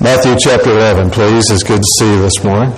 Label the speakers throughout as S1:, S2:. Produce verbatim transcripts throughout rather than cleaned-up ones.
S1: Matthew chapter eleven, please. It's good to see you this morning.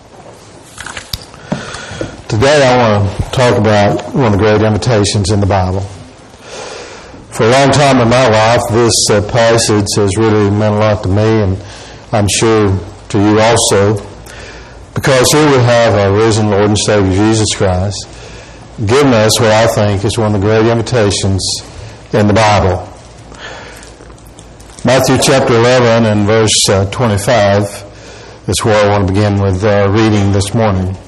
S1: Today I want to talk about one of the great invitations in the Bible. For a long time in my life, this uh, passage has really meant a lot to me, and I'm sure to you also, because here we have our risen Lord and Savior Jesus Christ giving us what I think is one of the great invitations in the Bible. Matthew chapter eleven and verse uh, twenty-five is where I want to begin with uh, reading this morning.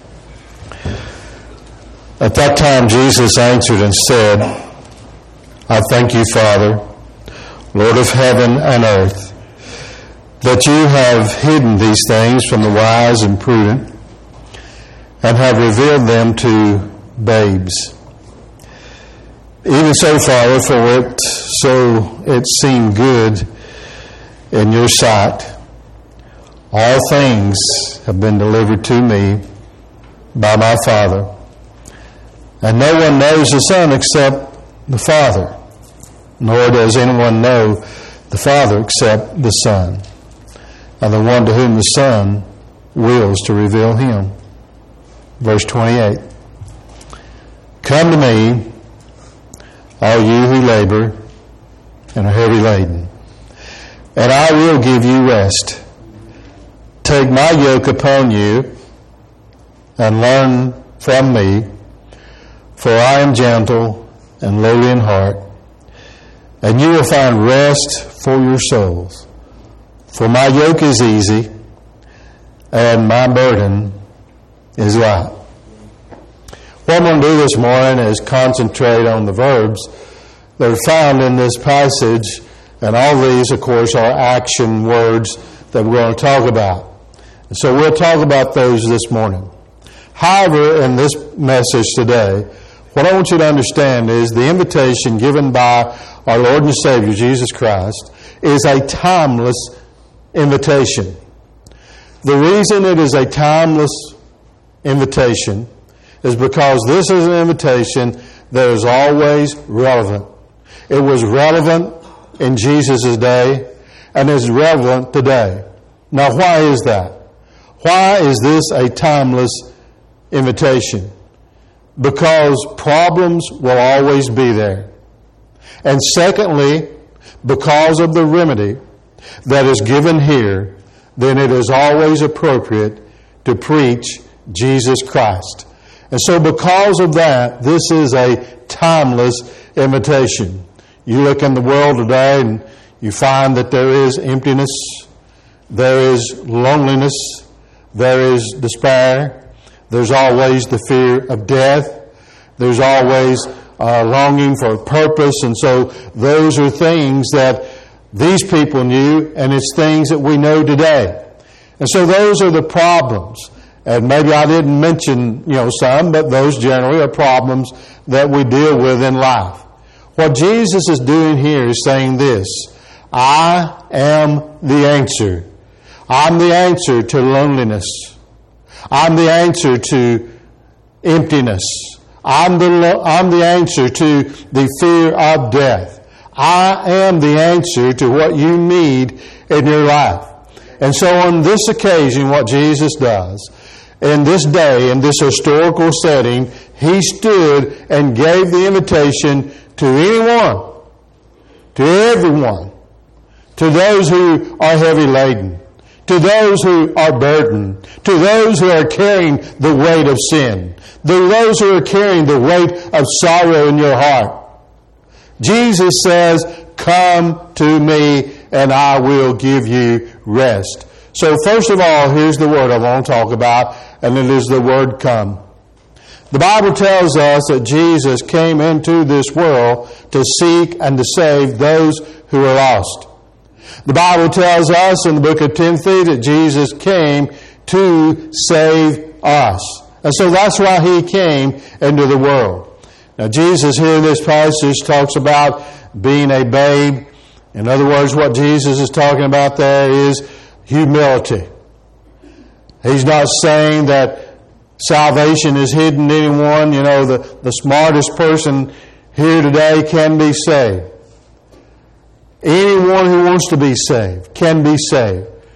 S1: At that time Jesus answered and said, I thank you, Father, Lord of heaven and earth, that you have hidden these things from the wise and prudent and have revealed them to babes. Even so, Father, for it so it seemed good in your sight. All things have been delivered to me by my Father. And no one knows the Son except the Father, nor does anyone know the Father except the Son, and the one to whom the Son wills to reveal him. Verse twenty-eight. Come to me, all you who labor and are heavy laden, and I will give you rest. Take my yoke upon you and learn from me, for I am gentle and lowly in heart, and you will find rest for your souls. For my yoke is easy and my burden is light. What I'm going to do this morning is concentrate on the verbs that are found in this passage, and all these, of course, are action words that we're going to talk about. And so we'll talk about those this morning. However, in this message today, what I want you to understand is the invitation given by our Lord and Savior, Jesus Christ, is a timeless invitation. The reason it is a timeless invitation is because this is an invitation that is always relevant. It was relevant in Jesus' day and is relevant today. Now, why is that? Why is this a timeless invitation? Because problems will always be there. And secondly, because of the remedy that is given here, then it is always appropriate to preach Jesus Christ. And so because of that, this is a timeless invitation. You look in the world today and you find that there is emptiness, there is loneliness, there is despair, there's always the fear of death, there's always uh, longing for purpose, and so those are things that these people knew, and it's things that we know today. And so those are the problems. And maybe I didn't mention, you know, some, but those generally are problems that we deal with in life. What Jesus is doing here is saying this: I am the answer. I'm the answer to loneliness. I'm the answer to emptiness. I'm the, I'm the answer to the fear of death. I am the answer to what you need in your life. And so on this occasion, what Jesus does, in this day, in this historical setting, He stood and gave the invitation to anyone, to everyone, to those who are heavy laden, to those who are burdened, to those who are carrying the weight of sin, to those who are carrying the weight of sorrow in your heart. Jesus says, come to me and I will give you rest. So first of all, here's the word I want to talk about, and it is the word come. The Bible tells us that Jesus came into this world to seek and to save those who are lost. The Bible tells us in the book of Timothy that Jesus came to save us. And so that's why He came into the world. Now Jesus here in this passage talks about being a babe. In other words, what Jesus is talking about there is humility. He's not saying that salvation is hidden in anyone. You know, the, the smartest person here today can be saved. Anyone who wants to be saved can be saved.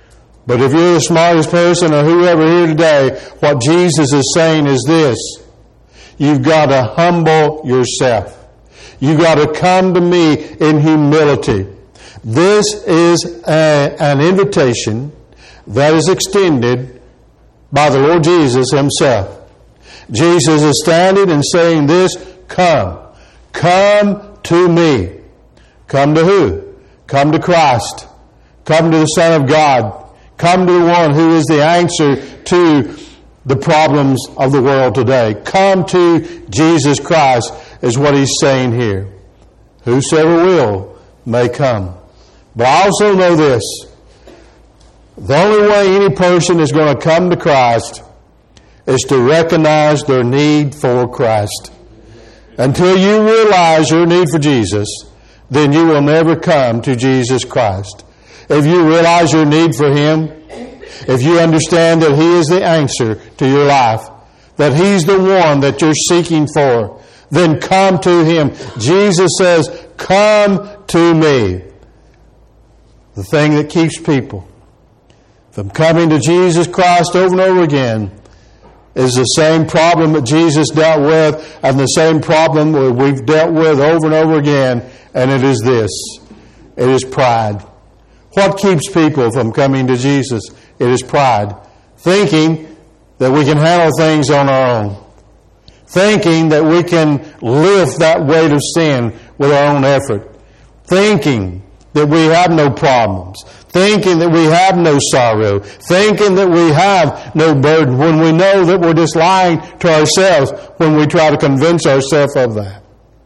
S1: But if you're the smartest person or whoever here today, what Jesus is saying is this: you've got to humble yourself. You've got to come to me in humility. This is a, an invitation that is extended by the Lord Jesus Himself. Jesus is standing and saying this: come. Come to me. Come to who? Come to Christ. Come to the Son of God. Come to the one who is the answer to the problems of the world today. Come to Jesus Christ is what He's saying here. Whosoever will may come. But I also know this: the only way any person is going to come to Christ is to recognize their need for Christ. Until you realize your need for Jesus, then you will never come to Jesus Christ. If you realize your need for Him, if you understand that He is the answer to your life, that He's the one that you're seeking for, then come to Him. Jesus says, come to me. The thing that keeps people from coming to Jesus Christ over and over again is the same problem that Jesus dealt with, and the same problem that we've dealt with over and over again, and it is this: it is pride. What keeps people from coming to Jesus? It is pride. Thinking that we can handle things on our own. Thinking that we can lift that weight of sin with our own effort. Thinking that we have no problems. Thinking that we have no sorrow. Thinking that we have no burden, when we know that we're just lying to ourselves when we try to convince ourselves of that.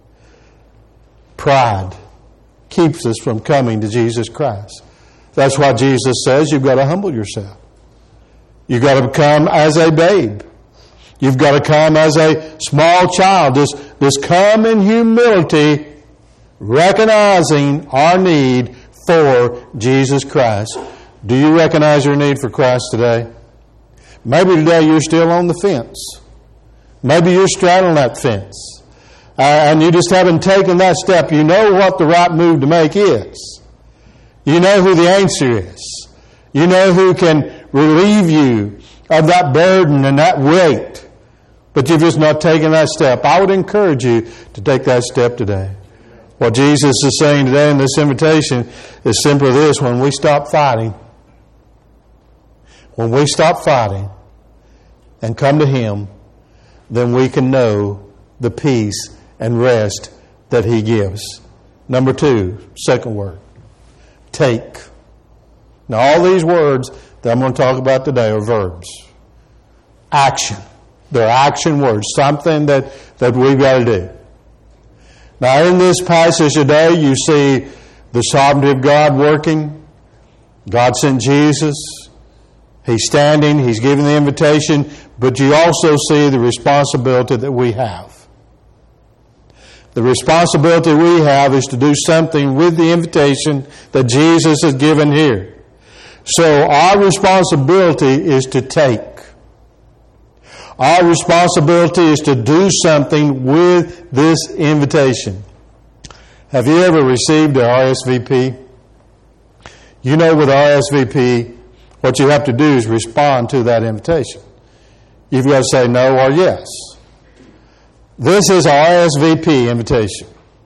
S1: Pride keeps us from coming to Jesus Christ. That's why Jesus says you've got to humble yourself. You've got to come as a babe. You've got to come as a small child. Just, just come in humility, recognizing our need for Jesus Christ. Do you recognize your need for Christ today? Maybe today you're still on the fence. Maybe you're straddling that fence. Uh, and you just haven't taken that step. You know what the right move to make is. You know who the answer is. You know who can relieve you of that burden and that weight. But you've just not taken that step. I would encourage you to take that step today. What Jesus is saying today in this invitation is simply this: when we stop fighting, when we stop fighting and come to Him, then we can know the peace and rest that He gives. Number two, second word, take. Now, all these words that I'm going to talk about today are verbs. Action. They're action words, something that, that we've got to do. Now, in this passage today, you see the sovereignty of God working. God sent Jesus. He's standing. He's giving the invitation. But you also see the responsibility that we have. The responsibility we have is to do something with the invitation that Jesus has given here. So our responsibility is to take. Our responsibility is to do something with this invitation. Have you ever received an R S V P? You know, with R S V P, what you have to do is respond to that invitation. You've got to say no or yes. This is our R S V P invitation.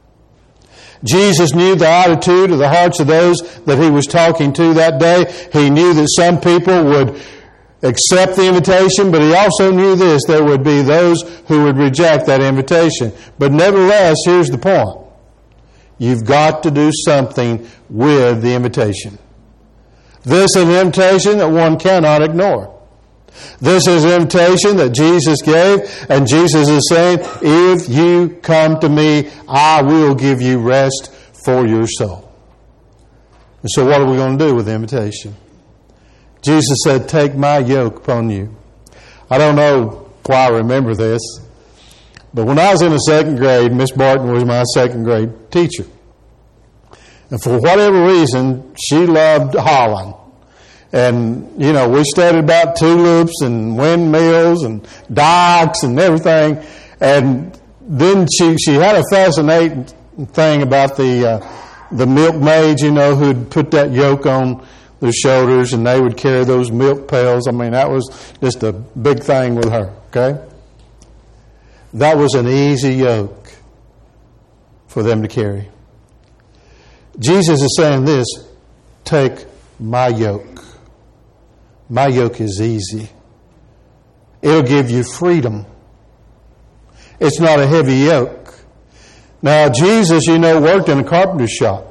S1: Jesus knew the attitude of the hearts of those that He was talking to that day. He knew that some people would accept the invitation, but He also knew this: there would be those who would reject that invitation. But nevertheless, here's the point. You've got to do something with the invitation. This is an invitation that one cannot ignore. This is an invitation that Jesus gave, and Jesus is saying, if you come to me, I will give you rest for your soul. And so what are we going to do with the invitation? Jesus said, take my yoke upon you. I don't know why I remember this, but when I was in the second grade, Miss Barton was my second grade teacher. And for whatever reason, she loved Holland. And, you know, we studied about tulips and windmills and dikes and everything. And then she, she had a fascinating thing about the uh, the milkmaids, you know, who'd put that yoke on their shoulders, and they would carry those milk pails. I mean, that was just a big thing with her, okay? That was an easy yoke for them to carry. Jesus is saying this, take my yoke. My yoke is easy. It'll give you freedom. It's not a heavy yoke. Now, Jesus, you know, worked in a carpenter's shop.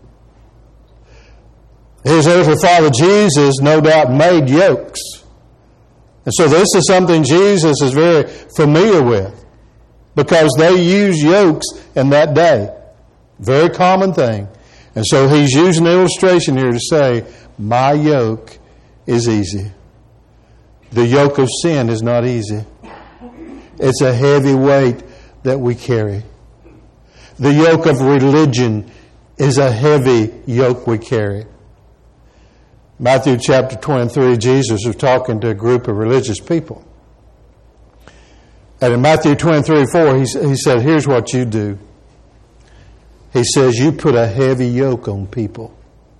S1: His earthly father, Jesus, no doubt made yokes. And so this is something Jesus is very familiar with, because they used yokes in that day. Very common thing. And so he's using an illustration here to say, my yoke is easy. The yoke of sin is not easy. It's a heavy weight that we carry. The yoke of religion is a heavy yoke we carry. Matthew chapter twenty-three, Jesus was talking to a group of religious people. And in Matthew twenty-three, four, he, he said, here's what you do. He says, you put a heavy yoke on people.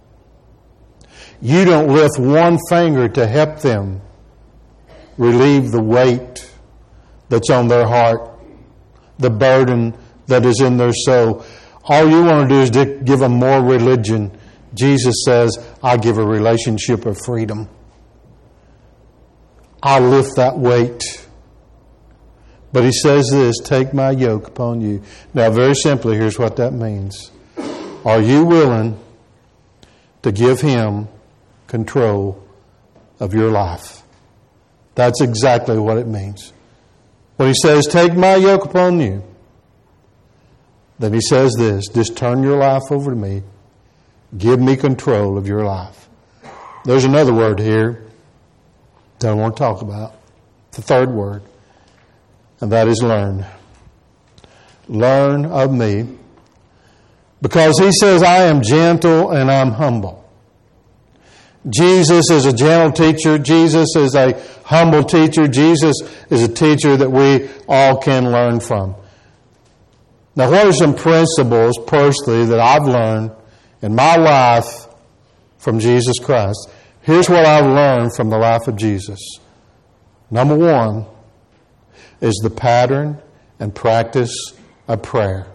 S1: You don't lift one finger to help them relieve the weight that's on their heart, the burden that is in their soul. All you want to do is give them more religion. Jesus says, I give a relationship of freedom. I'll lift that weight. But he says this, take my yoke upon you. Now, very simply, here's what that means. Are you willing to give him control of your life? That's exactly what it means. When he says, take my yoke upon you, then he says this, just turn your life over to me. Give me control of your life. There's another word here that I want to talk about. The third word. And that is learn. Learn of me. Because he says, I am gentle and I'm humble. Jesus is a gentle teacher. Jesus is a humble teacher. Jesus is a teacher that we all can learn from. Now, what are some principles personally that I've learned in my life from Jesus Christ? Here's what I've learned from the life of Jesus. Number one is the pattern and practice of prayer.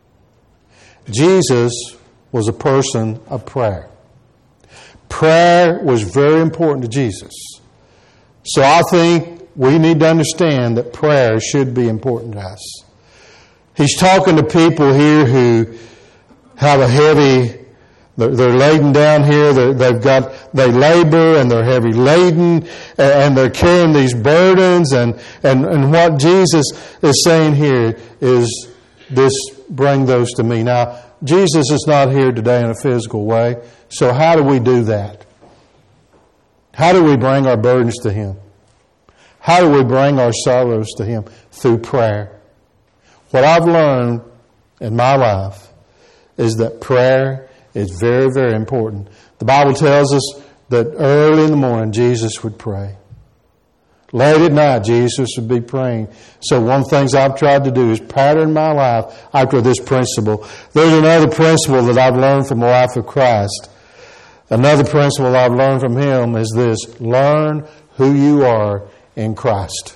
S1: Jesus was a person of prayer. Prayer was very important to Jesus. So I think we need to understand that prayer should be important to us. He's talking to people here who have a heavy, they're, they're laden down here, they're, they've got, they labor and they're heavy laden and they're carrying these burdens, and, and, and what Jesus is saying here is this, bring those to me. Now, Jesus is not here today in a physical way, so how do we do that? How do we bring our burdens to Him? How do we bring our sorrows to Him? Through prayer. What I've learned in my life is that prayer is very, very important. The Bible tells us that early in the morning Jesus would pray. Late at night Jesus would be praying. So one of the things I've tried to do is pattern my life after this principle. There's another principle that I've learned from the life of Christ. Another principle I've learned from Him is this: learn who you are in Christ.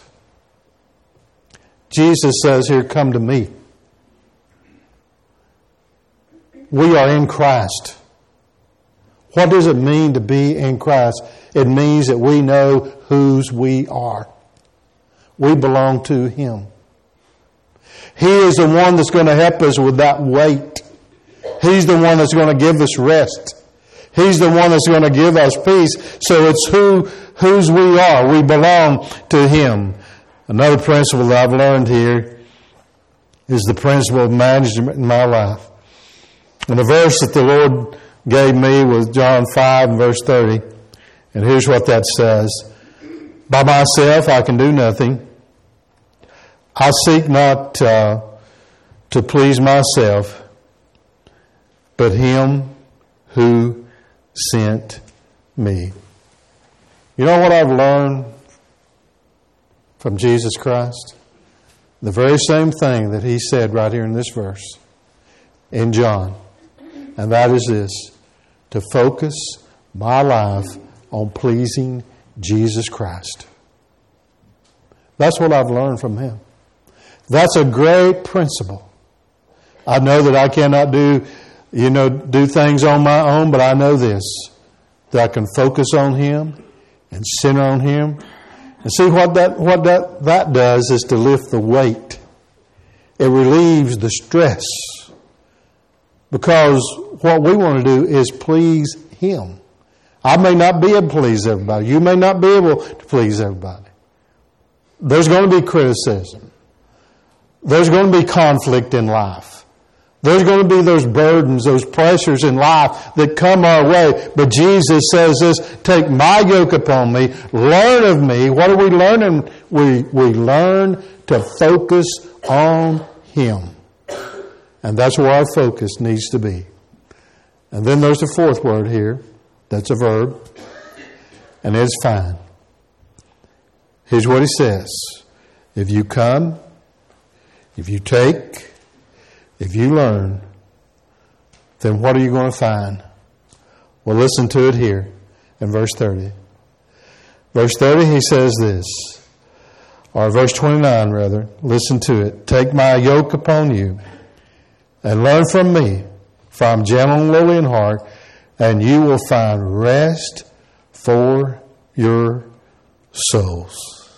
S1: Jesus says here, come to me. We are in Christ. What does it mean to be in Christ? It means that we know whose we are. We belong to Him. He is the one that's going to help us with that weight. He's the one that's going to give us rest. He's the one that's going to give us peace. So it's who whose we are. We belong to Him. Another principle that I've learned here is the principle of management in my life. And the verse that the Lord gave me was John five and verse thirty. And here's what that says. By myself I can do nothing. I seek not uh, to please myself, but Him who sent me. You know what I've learned from Jesus Christ? The very same thing that He said right here in this verse in John. And that is this: to focus my life on pleasing Jesus Christ. That's what I've learned from him. That's a great principle. I know that I cannot do, you know, do things on my own, but I know this, that I can focus on him and center on him. And see what that what that, that does is to lift the weight. It relieves the stress. Because what we want to do is please him. I may not be able to please everybody. You may not be able to please everybody. There's going to be criticism. There's going to be conflict in life. There's going to be those burdens, those pressures in life that come our way. But Jesus says this, take my yoke upon me, learn of me. What are we learning? We, we learn to focus on him. And that's where our focus needs to be. And then there's the fourth word here. That's a verb. And it's fine. Here's what he says. If you come, if you take, if you learn, then what are you going to find? Well, listen to it here in verse thirty. Verse thirty, he says this, or verse twenty-nine rather, listen to it. Take my yoke upon you and learn from me, for I'm gentle and lowly in heart, and you will find rest for your souls.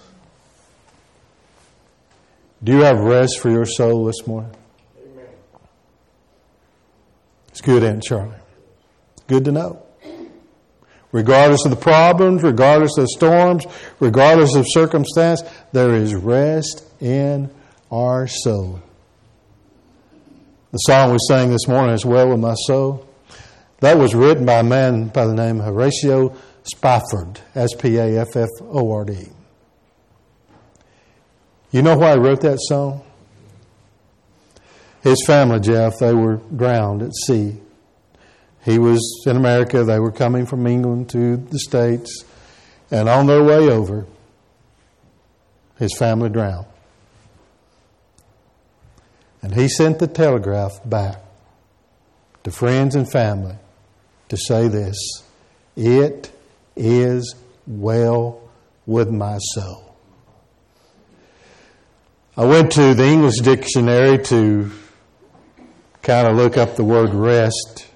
S1: Do you have rest for your soul this morning? Amen. It's good, Aunt Charlie. Good to know. Regardless of the problems, regardless of the storms, regardless of circumstance, there is rest in our soul. The song we sang this morning, As Well With My Soul, that was written by a man by the name of Horatio Spafford, S P A F F O R D. You know why he wrote that song? His family, Jeff, they were drowned at sea. He was in America. They were coming from England to the States. And on their way over, his family drowned. And he sent the telegraph back to friends and family to say this, it is well with my soul. I went to the English dictionary to kind of look up the word rest.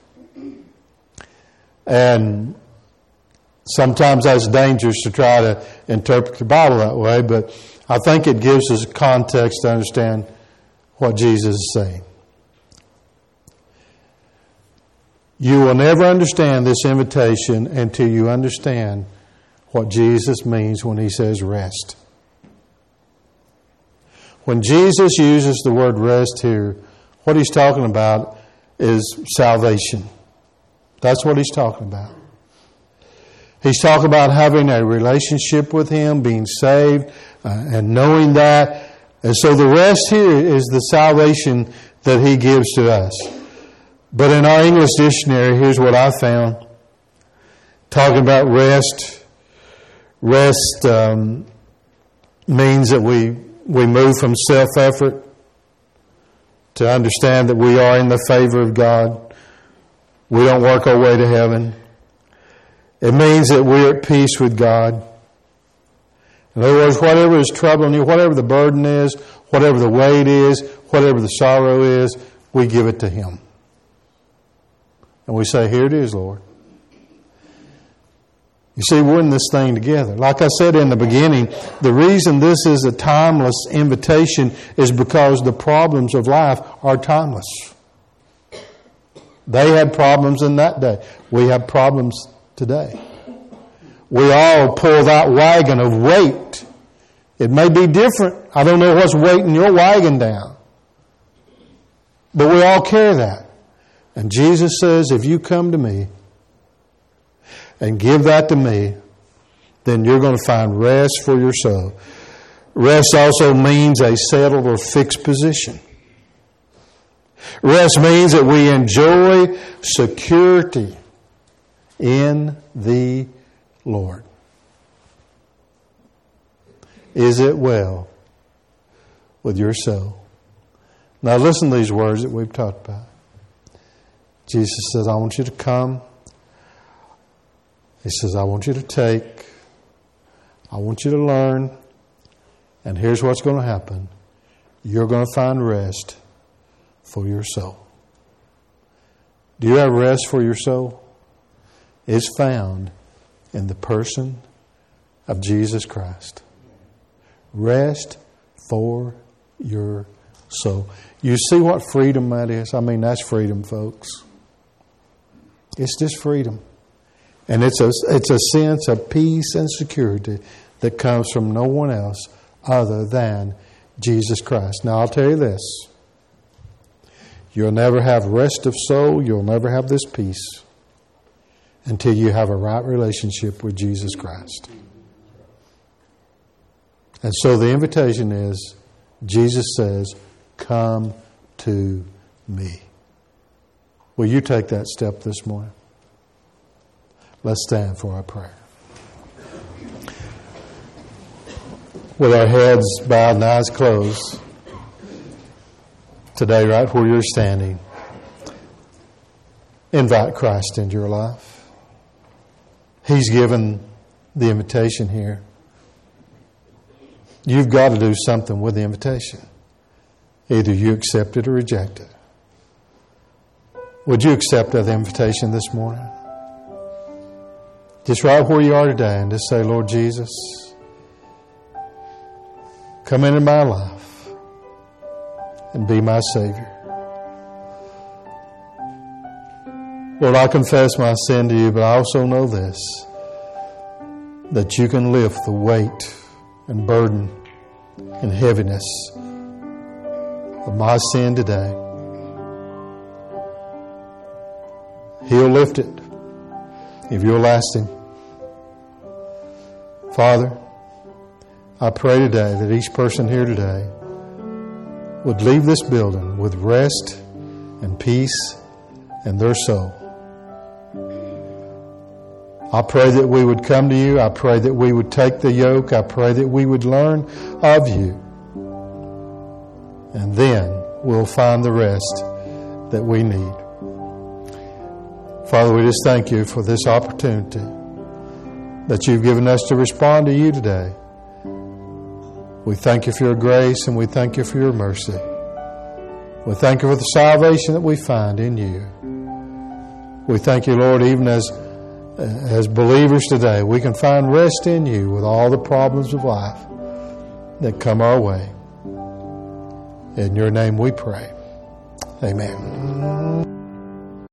S1: And sometimes that's dangerous to try to interpret the Bible that way, but I think it gives us context to understand what Jesus is saying. You will never understand this invitation until you understand what Jesus means when he says rest. When Jesus uses the word rest here, what he's talking about is salvation. That's what he's talking about. He's talking about having a relationship with him, being saved, uh, and knowing that. And so the rest here is the salvation that he gives to us. But in our English dictionary, here's what I found. Talking about rest. Rest um, means that we, we move from self-effort to understand that we are in the favor of God. We don't work our way to heaven. It means that we're at peace with God. In other words, whatever is troubling you, whatever the burden is, whatever the weight is, whatever the sorrow is, we give it to him. And we say, here it is, Lord. You see, we're in this thing together. Like I said in the beginning, the reason this is a timeless invitation is because the problems of life are timeless. They had problems in that day. We have problems today. We all pull that wagon of weight. It may be different. I don't know what's weighting your wagon down. But we all carry that. And Jesus says, if you come to me and give that to me, then you're going to find rest for your soul. Rest also means a settled or fixed position. Rest means that we enjoy security in the Lord. Is it well with your soul? Now listen to these words that we've talked about. Jesus says, I want you to come. He says, I want you to take, I want you to learn, and here's what's going to happen. You're going to find rest for your soul. Do you have rest for your soul? It's found in the person of Jesus Christ. Rest for your soul. You see what freedom that is? I mean, that's freedom, folks. It's just freedom. And it's a, it's a sense of peace and security that comes from no one else other than Jesus Christ. Now, I'll tell you this. You'll never have rest of soul. You'll never have this peace until you have a right relationship with Jesus Christ. And so the invitation is, Jesus says, come to me. Will you take that step this morning? Let's stand for our prayer. With our heads bowed and eyes closed, today, right where you're standing, invite Christ into your life. He's given the invitation here. You've got to do something with the invitation. Either you accept it or reject it. Would you accept that invitation this morning? Just right where you are today and just say, Lord Jesus, come into my life and be my Savior. Lord, I confess my sin to you, but I also know this, that you can lift the weight and burden and heaviness of my sin today. He'll lift it if you'll ask Him. Father, I pray today that each person here today would leave this building with rest and peace in their soul. I pray that we would come to you. I pray that we would take the yoke. I pray that we would learn of you. And then we'll find the rest that we need. Father, we just thank you for this opportunity that you've given us to respond to you today. We thank you for your grace and we thank you for your mercy. We thank you for the salvation that we find in you. We thank you, Lord, even as as believers today, we can find rest in you with all the problems of life that come our way. In your name we pray. Amen.